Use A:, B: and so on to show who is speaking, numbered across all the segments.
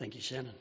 A: Thank you, Shannon.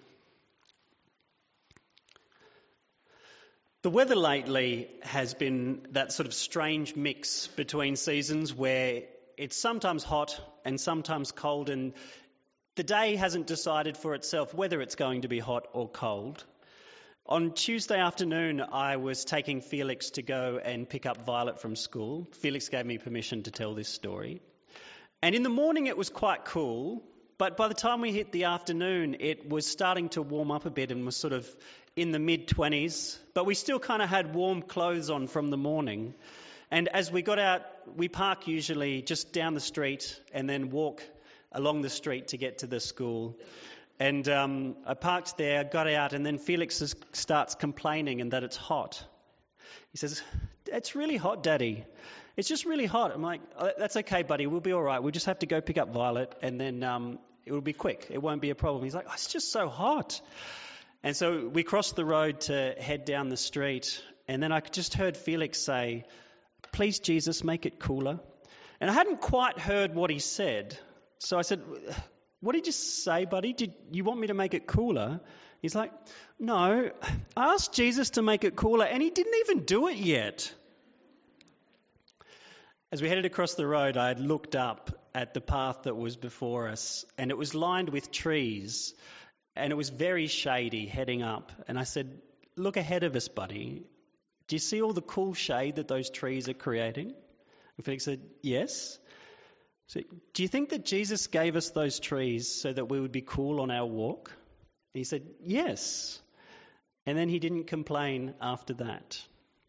A: The weather lately has been that sort of strange mix between seasons where it's sometimes hot and sometimes cold, and the day hasn't decided for itself whether it's going to be hot or cold. On Tuesday afternoon, I was taking Felix to go and pick up Violet from school. Felix gave me permission to tell this story. And in the morning it was quite cool, but by the time we hit the afternoon, it was starting to warm up a bit and was sort of in the mid-20s, but we still kind of had warm clothes on from the morning. And as we got out, we park usually just down the street and then walk along the street to get to the school. And I parked there, got out, and then Felix starts complaining and that it's hot. He says, "It's really hot, Daddy. It's just really hot." I'm like, "Oh, that's okay, buddy. We'll be all right. We'll just have to go pick up Violet and then it will be quick. It won't be a problem." He's like, "Oh, it's just so hot." And so we crossed the road to head down the street, and then I just heard Felix say, "Please, Jesus, make it cooler." And I hadn't quite heard what he said. So I said, "What did you say, buddy? Did you want me to make it cooler?" He's like, "No, I asked Jesus to make it cooler, and he didn't even do it yet." As we headed across the road, I had looked up at the path that was before us, and it was lined with trees, and it was very shady heading up. And I said, "Look ahead of us, buddy. Do you see all the cool shade that those trees are creating?" And Felix said, "Yes." So, "Do you think that Jesus gave us those trees so that we would be cool on our walk?" And he said, "Yes." And then he didn't complain after that.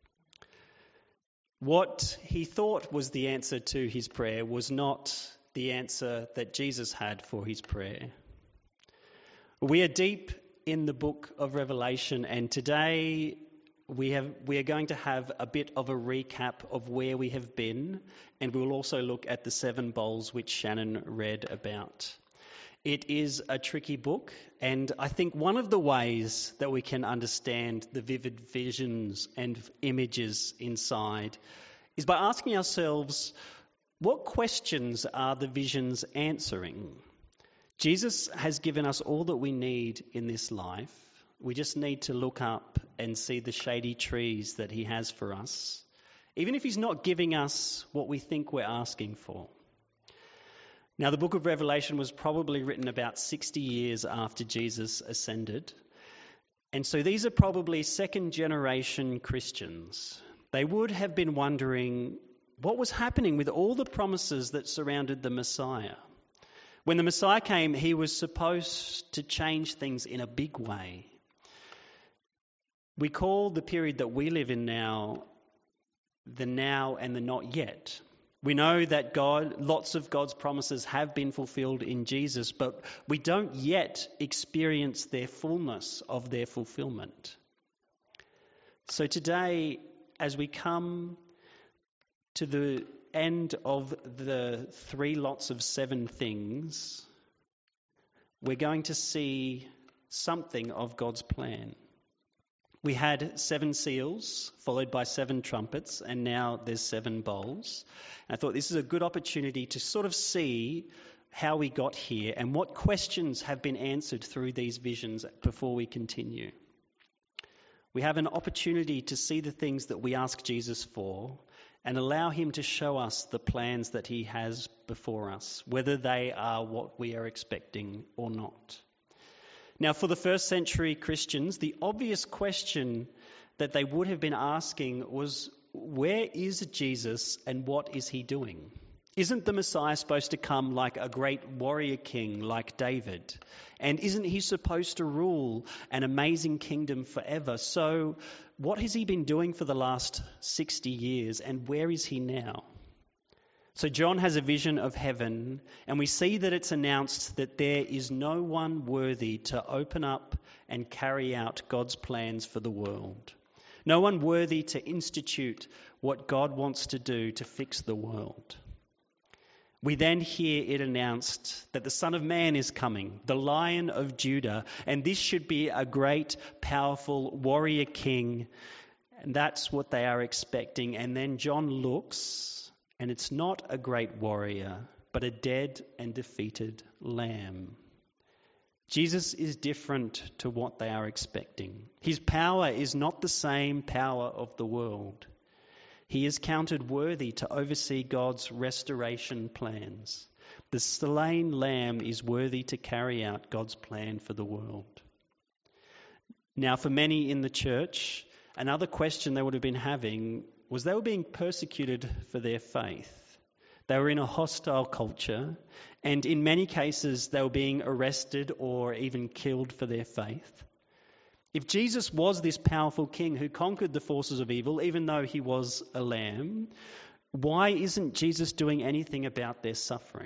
A: What he thought was the answer to his prayer was not the answer that Jesus had for his prayer. We are deep in the book of Revelation, and today we are going to have a bit of a recap of where we have been, and we'll also look at the 7 bowls which Shannon read about. It is a tricky book, and I think one of the ways that we can understand the vivid visions and images inside is by asking ourselves, what questions are the visions answering? Jesus has given us all that we need in this life. We just need to look up and see the shady trees that he has for us, even if he's not giving us what we think we're asking for. Now, the book of Revelation was probably written about 60 years after Jesus ascended. And so these are probably second-generation Christians. They would have been wondering what was happening with all the promises that surrounded the Messiah. When the Messiah came, he was supposed to change things in a big way. We call the period that we live in now the now and the not yet. We know that lots of God's promises have been fulfilled in Jesus, but we don't yet experience their fullness of their fulfillment. So today, as we come to the end of the 3 lots of 7 things, we're going to see something of God's plan. We had 7 seals, followed by 7 trumpets, and now there's 7 bowls. And I thought this is a good opportunity to sort of see how we got here and what questions have been answered through these visions before we continue. We have an opportunity to see the things that we ask Jesus for and allow him to show us the plans that he has before us, whether they are what we are expecting or not. Now, for the first century Christians, the obvious question that they would have been asking was, where is Jesus and what is he doing? Isn't the Messiah supposed to come like a great warrior king like David? And isn't he supposed to rule an amazing kingdom forever? So what has he been doing for the last 60 years and where is he now? So John has a vision of heaven, and we see that it's announced that there is no one worthy to open up and carry out God's plans for the world. No one worthy to institute what God wants to do to fix the world. We then hear it announced that the Son of Man is coming, the Lion of Judah, and this should be a great, powerful warrior king, and that's what they are expecting. And then John looks, and it's not a great warrior, but a dead and defeated lamb. Jesus is different to what they are expecting. His power is not the same power of the world. He is counted worthy to oversee God's restoration plans. The slain lamb is worthy to carry out God's plan for the world. Now, for many in the church, another question they would have been having was they were being persecuted for their faith. They were in a hostile culture, and in many cases they were being arrested or even killed for their faith. If Jesus was this powerful king who conquered the forces of evil, even though he was a lamb, why isn't Jesus doing anything about their suffering?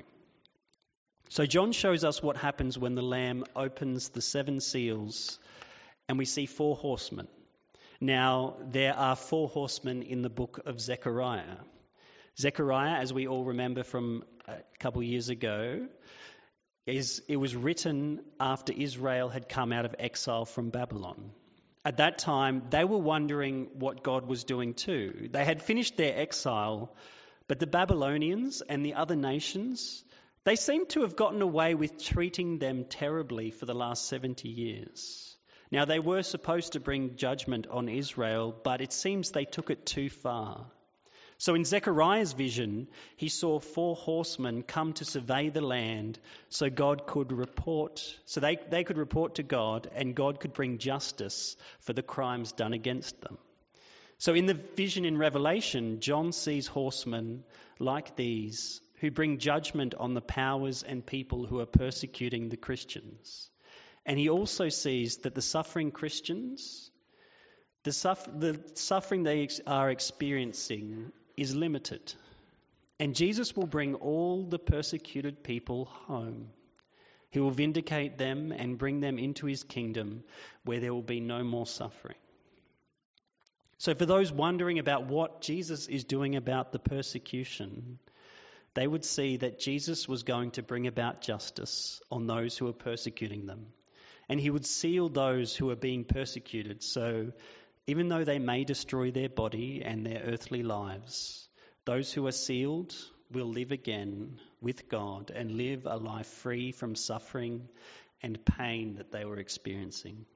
A: So John shows us what happens when the lamb opens the 7 seals and we see 4 horsemen. Now, there are 4 horsemen in the book of Zechariah. Zechariah, as we all remember from a couple of years ago, it was written after Israel had come out of exile from Babylon. At that time, they were wondering what God was doing too. They had finished their exile, but the Babylonians and the other nations, they seemed to have gotten away with treating them terribly for the last 70 years. Now, they were supposed to bring judgment on Israel, but it seems they took it too far. So in Zechariah's vision, he saw 4 horsemen come to survey the land so God could report, so they could report to God and God could bring justice for the crimes done against them. So in the vision in Revelation, John sees horsemen like these who bring judgment on the powers and people who are persecuting the Christians. And he also sees that the suffering Christians, the suffering they are experiencing is limited. And Jesus will bring all the persecuted people home. He will vindicate them and bring them into his kingdom where there will be no more suffering. So for those wondering about what Jesus is doing about the persecution, they would see that Jesus was going to bring about justice on those who are persecuting them. And he would seal those who are being persecuted. So even though they may destroy their body and their earthly lives, those who are sealed will live again with God and live a life free from suffering and pain that they were experiencing.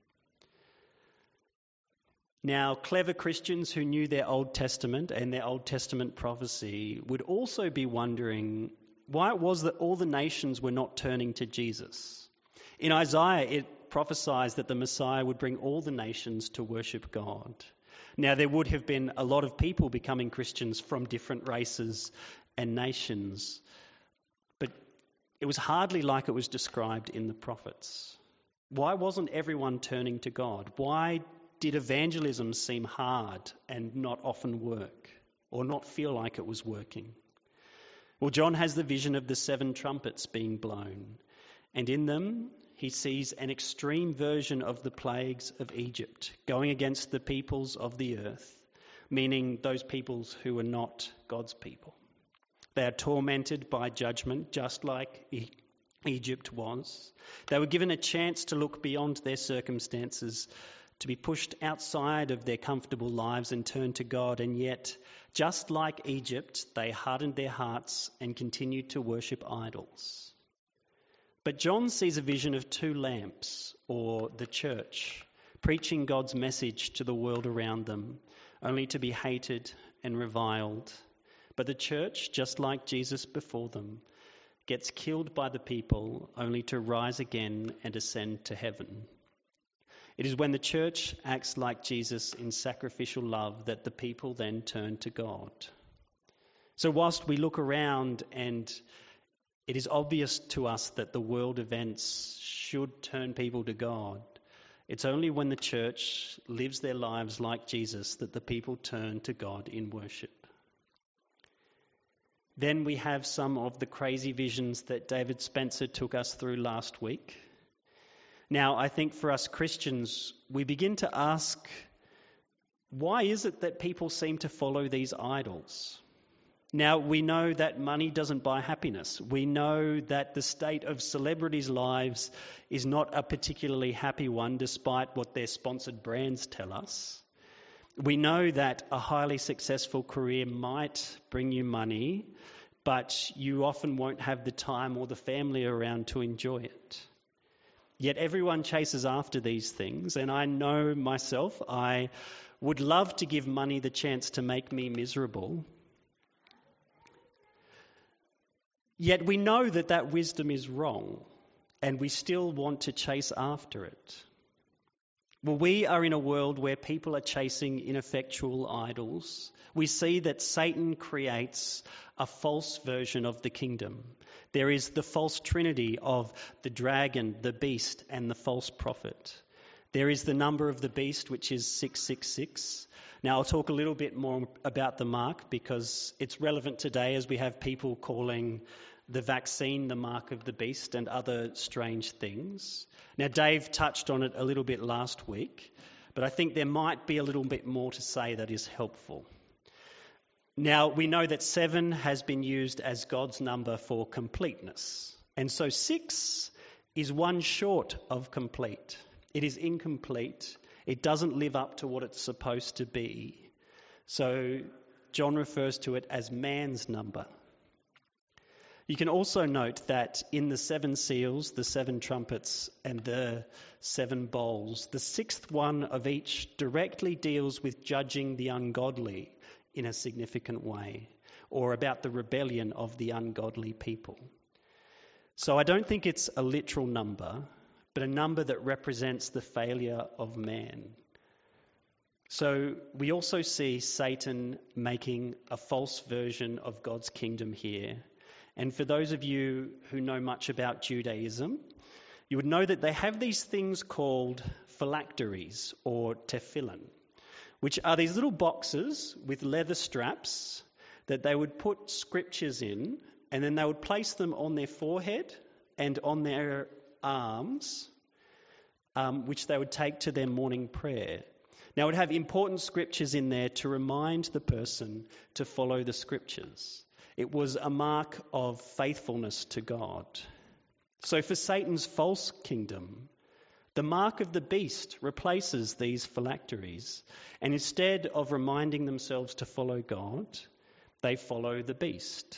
A: Now, clever Christians who knew their Old Testament and their Old Testament prophecy would also be wondering why it was that all the nations were not turning to Jesus. In Isaiah, it prophesies that the Messiah would bring all the nations to worship God. Now, there would have been a lot of people becoming Christians from different races and nations, but it was hardly like it was described in the prophets. Why wasn't everyone turning to God? Why did evangelism seem hard and not often work, or not feel like it was working? Well, John has the vision of the 7 trumpets being blown, and in them he sees an extreme version of the plagues of Egypt going against the peoples of the earth, meaning those peoples who are not God's people. They are tormented by judgment, just like Egypt was. They were given a chance to look beyond their circumstances, to be pushed outside of their comfortable lives and turn to God, and yet, just like Egypt, they hardened their hearts and continued to worship idols. But John sees a vision of 2 lamps, or the church, preaching God's message to the world around them, only to be hated and reviled. But the church, just like Jesus before them, gets killed by the people, only to rise again and ascend to heaven. It is when the church acts like Jesus in sacrificial love that the people then turn to God. So whilst we look around and it is obvious to us that the world events should turn people to God, it's only when the church lives their lives like Jesus that the people turn to God in worship. Then we have some of the crazy visions that David Spencer took us through last week. Now, I think for us Christians, we begin to ask, why is it that people seem to follow these idols? Now, we know that money doesn't buy happiness. We know that the state of celebrities' lives is not a particularly happy one, despite what their sponsored brands tell us. We know that a highly successful career might bring you money, but you often won't have the time or the family around to enjoy it. Yet everyone chases after these things, and I know myself, I would love to give money the chance to make me miserable. Yet we know that that wisdom is wrong, and we still want to chase after it. Well, we are in a world where people are chasing ineffectual idols. We see that Satan creates a false version of the kingdom. There is the false trinity of the dragon, the beast, and the false prophet. There is the number of the beast, which is 666. Now, I'll talk a little bit more about the mark because it's relevant today as we have people calling the vaccine the mark of the beast and other strange things. Now, Dave touched on it a little bit last week, but I think there might be a little bit more to say that is helpful. Now, we know that 7 has been used as God's number for completeness. And so 6 is one short of complete. It is incomplete. It doesn't live up to what it's supposed to be. So John refers to it as man's number. You can also note that in the 7 seals, the 7 trumpets, and the 7 bowls, the 6th one of each directly deals with judging the ungodly in a significant way, or about the rebellion of the ungodly people. So I don't think it's a literal number, but a number that represents the failure of man. So we also see Satan making a false version of God's kingdom here. And for those of you who know much about Judaism, you would know that they have these things called phylacteries or tefillin, which are these little boxes with leather straps that they would put scriptures in, and then they would place them on their forehead and on their arms, which they would take to their morning prayer. Now, it would have important scriptures in there to remind the person to follow the scriptures. It was a mark of faithfulness to God. So for Satan's false kingdom, the mark of the beast replaces these phylacteries, and instead of reminding themselves to follow God, they follow the beast.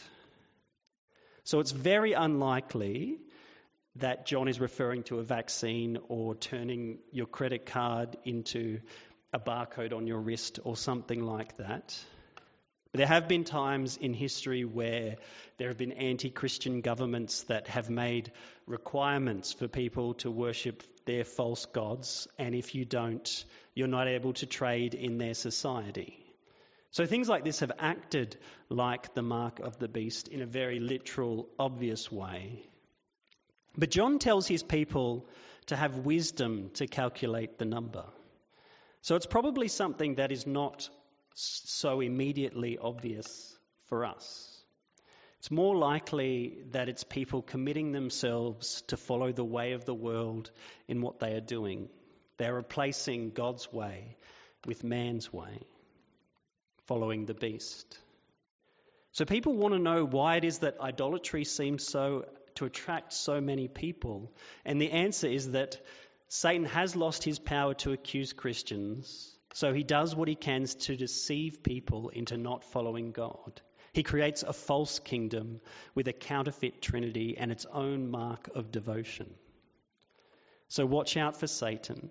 A: So it's very unlikely that John is referring to a vaccine or turning your credit card into a barcode on your wrist or something like that. But there have been times in history where there have been anti-Christian governments that have made requirements for people to worship their false gods, and if you don't, you're not able to trade in their society. So things like this have acted like the mark of the beast in a very literal, obvious way. But John tells his people to have wisdom to calculate the number. So it's probably something that is not so immediately obvious for us. It's more likely that it's people committing themselves to follow the way of the world in what they are doing. They're replacing God's way with man's way, following the beast. So people want to know why it is that idolatry seems to attract so many people. And the answer is that Satan has lost his power to accuse Christians. So he does what he can to deceive people into not following God. He creates a false kingdom with a counterfeit trinity and its own mark of devotion. So watch out for Satan.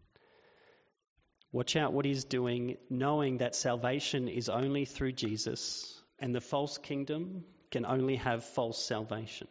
A: Watch out what he's doing, knowing that salvation is only through Jesus, and the false kingdom can only have false salvation.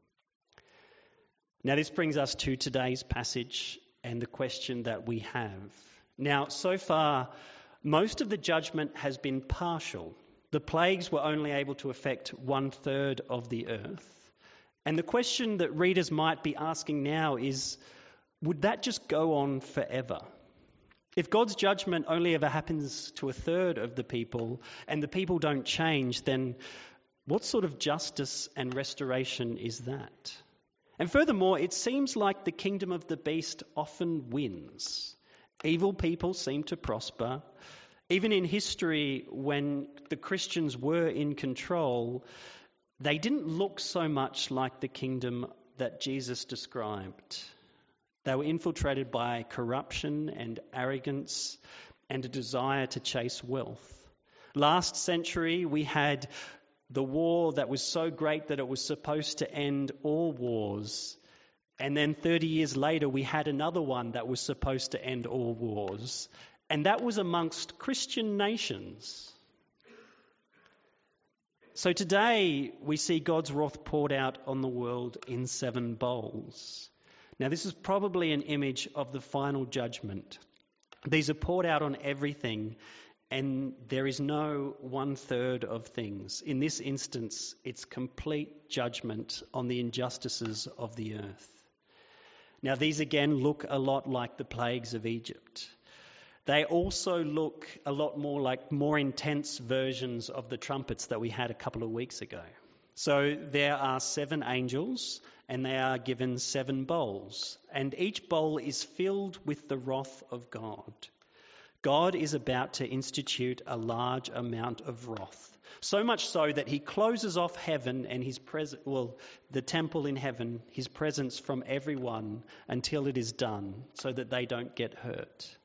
A: Now this brings us to today's passage and the question that we have. Now, so far, most of the judgment has been partial. The plagues were only able to affect 1/3 of the earth. And the question that readers might be asking now is, would that just go on forever? If God's judgment only ever happens to 1/3 of the people and the people don't change, then what sort of justice and restoration is that? And furthermore, it seems like the kingdom of the beast often wins. Evil people seem to prosper. Even in history, when the Christians were in control, they didn't look so much like the kingdom that Jesus described. They were infiltrated by corruption and arrogance and a desire to chase wealth. Last century, we had the war that was so great that it was supposed to end all wars, And then 30 years later, we had another one that was supposed to end all wars. And that was amongst Christian nations. So today, we see God's wrath poured out on the world in 7 bowls. Now, this is probably an image of the final judgment. These are poured out on everything, and there is no 1/3 of things. In this instance, it's complete judgment on the injustices of the earth. Now, these again look a lot like the plagues of Egypt. They also look a lot more like more intense versions of the trumpets that we had a couple of weeks ago. So there are 7 angels, and they are given 7 bowls, and each bowl is filled with the wrath of God. God is about to institute a large amount of wrath, so much so that he closes off heaven and the temple in heaven, his presence from everyone until it is done, so that they don't get hurt.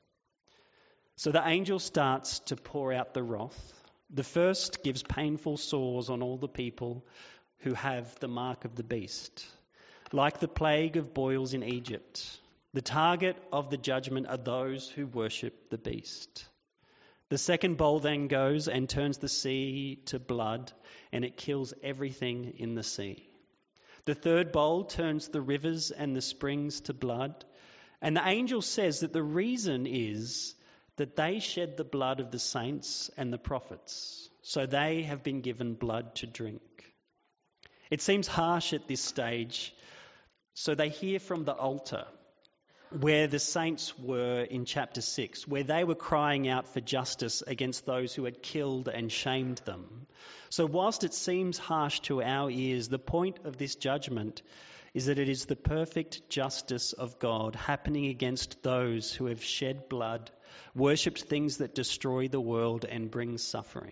A: So the angel starts to pour out the wrath. The first gives painful sores on all the people who have the mark of the beast, like the plague of boils in Egypt. The target of the judgment are those who worship the beast. The second bowl then goes and turns the sea to blood, and it kills everything in the sea. The third bowl turns the rivers and the springs to blood, and the angel says that the reason is that they shed the blood of the saints and the prophets, so they have been given blood to drink. It seems harsh at this stage, so they hear from the altar where the saints were in chapter 6, where they were crying out for justice against those who had killed and shamed them. So whilst it seems harsh to our ears, the point of this judgment is that it is the perfect justice of God happening against those who have shed blood, worshipped things that destroy the world and bring suffering.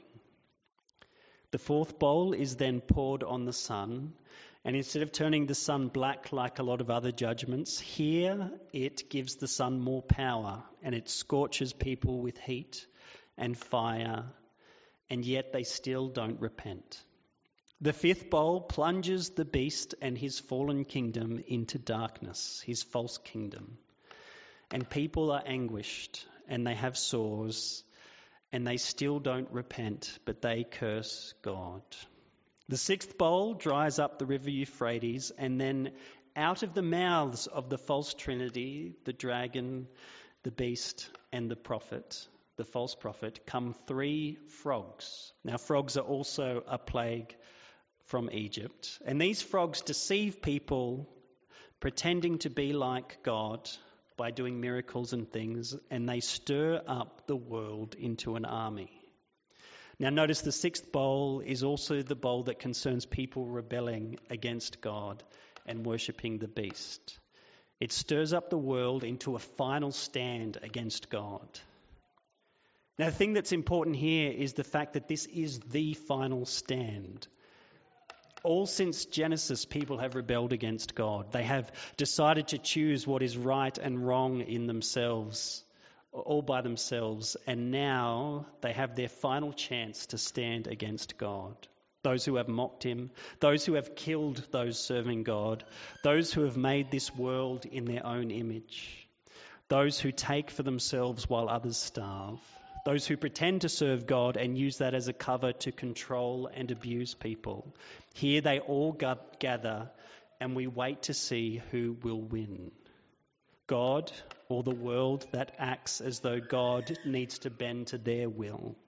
A: The fourth bowl is then poured on the sun, and instead of turning the sun black like a lot of other judgments, here it gives the sun more power, and it scorches people with heat and fire, and yet they still don't repent. The fifth bowl plunges the beast and his fallen kingdom into darkness, his false kingdom. And people are anguished, and they have sores, and they still don't repent, but they curse God. The sixth bowl dries up the river Euphrates, and then out of the mouths of the false trinity, the dragon, the beast, and the false prophet, come 3 frogs. Now, frogs are also a plague from Egypt, and these frogs deceive people, pretending to be like God by doing miracles and things, and they stir up the world into an army. Now notice the sixth bowl is also the bowl that concerns people rebelling against God and worshipping the beast. It stirs up the world into a final stand against God. Now the thing that's important here is the fact that this is the final stand. All since Genesis, people have rebelled against God. They have decided to choose what is right and wrong in themselves, all by themselves, and now they have their final chance to stand against God. Those who have mocked him, those who have killed those serving God, those who have made this world in their own image, those who take for themselves while others starve, those who pretend to serve God and use that as a cover to control and abuse people. Here they all gather, and we wait to see who will win. God or the world that acts as though God needs to bend to their will.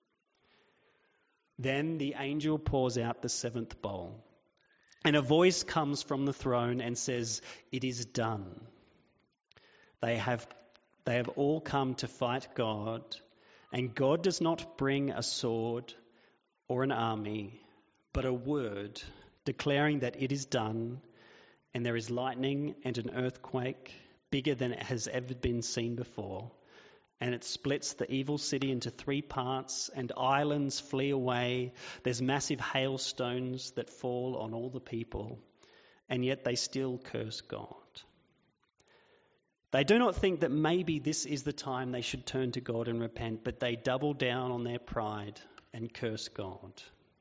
A: Then the angel pours out the 7th bowl, and a voice comes from the throne and says, "It is done." They have all come to fight God, and God does not bring a sword or an army, but a word declaring that it is done, and there is lightning and an earthquake bigger than it has ever been seen before, and it splits the evil city into 3 parts, and islands flee away. There's massive hailstones that fall on all the people, and yet they still curse God. They do not think that maybe this is the time they should turn to God and repent, but they double down on their pride and curse God.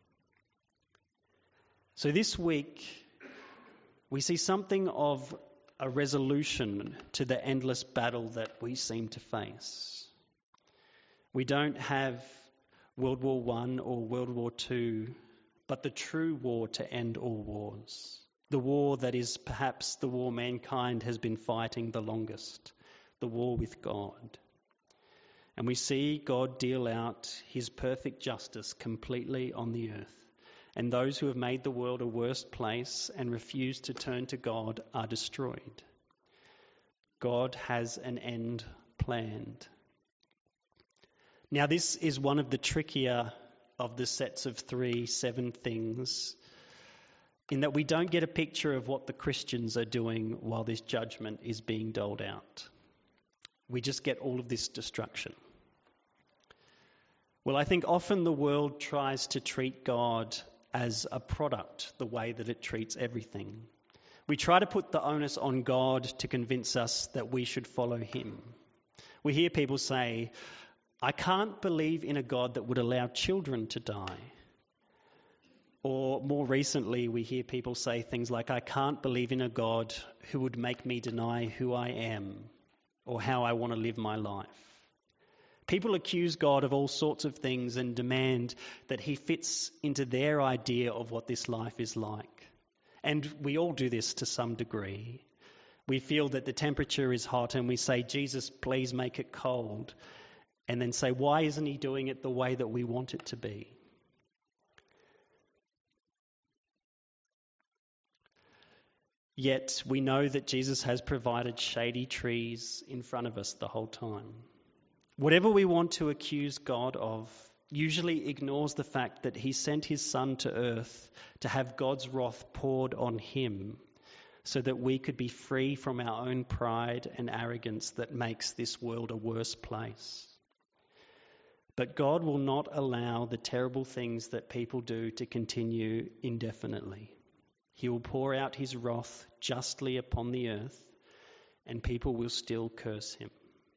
A: So this week, we see something of a resolution to the endless battle that we seem to face. We don't have World War I or World War II, but the true war to end all wars. The war that is perhaps the war mankind has been fighting the longest, the war with God. And we see God deal out his perfect justice completely on the earth. And those who have made the world a worse place and refuse to turn to God are destroyed. God has an end planned. Now, this is one of the trickier of the sets of 7 things, in that we don't get a picture of what the Christians are doing while this judgment is being doled out. We just get all of this destruction. Well, I think often the world tries to treat God as a product, the way that it treats everything. We try to put the onus on God to convince us that we should follow him. We hear people say, I can't believe in a God that would allow children to die. Or more recently, we hear people say things like, I can't believe in a God who would make me deny who I am or how I want to live my life. People accuse God of all sorts of things and demand that he fits into their idea of what this life is like. And we all do this to some degree. We feel that the temperature is hot and we say, Jesus, please make it cold. And then say, why isn't he doing it the way that we want it to be? Yet we know that Jesus has provided shady trees in front of us the whole time. Whatever we want to accuse God of usually ignores the fact that he sent his Son to earth to have God's wrath poured on him so that we could be free from our own pride and arrogance that makes this world a worse place. But God will not allow the terrible things that people do to continue indefinitely. He will pour out his wrath justly upon the earth, and people will still curse him.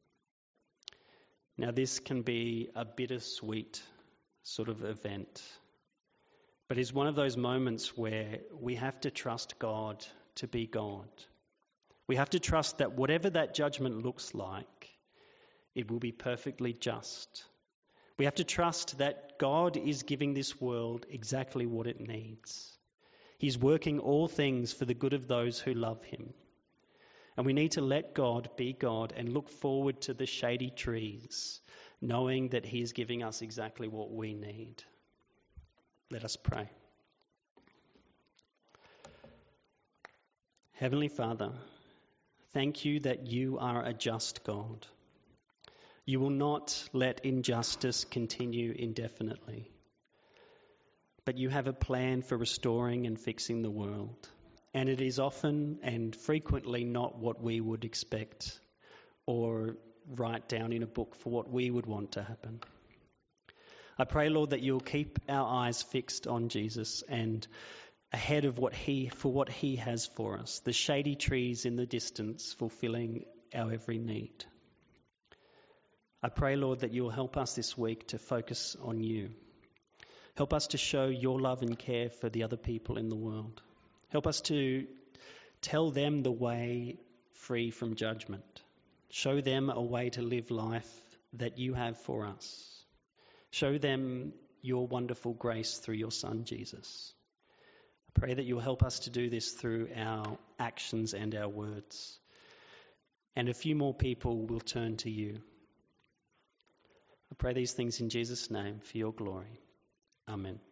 A: Now, this can be a bittersweet sort of event, but it's one of those moments where we have to trust God to be God. We have to trust that whatever that judgment looks like, it will be perfectly just. We have to trust that God is giving this world exactly what it needs. He's working all things for the good of those who love him. And we need to let God be God and look forward to the shady trees, knowing that he is giving us exactly what we need. Let us pray. Heavenly Father, thank you that you are a just God. You will not let injustice continue indefinitely, but you have a plan for restoring and fixing the world. And it is often and frequently not what we would expect or write down in a book for what we would want to happen. I pray, Lord, that you'll keep our eyes fixed on Jesus and ahead of what he has for us, the shady trees in the distance fulfilling our every need. I pray, Lord, that you'll help us this week to focus on you. Help us to show your love and care for the other people in the world. Help us to tell them the way free from judgment. Show them a way to live life that you have for us. Show them your wonderful grace through your Son, Jesus. I pray that you'll help us to do this through our actions and our words. And a few more people will turn to you. I pray these things in Jesus' name for your glory. Amen.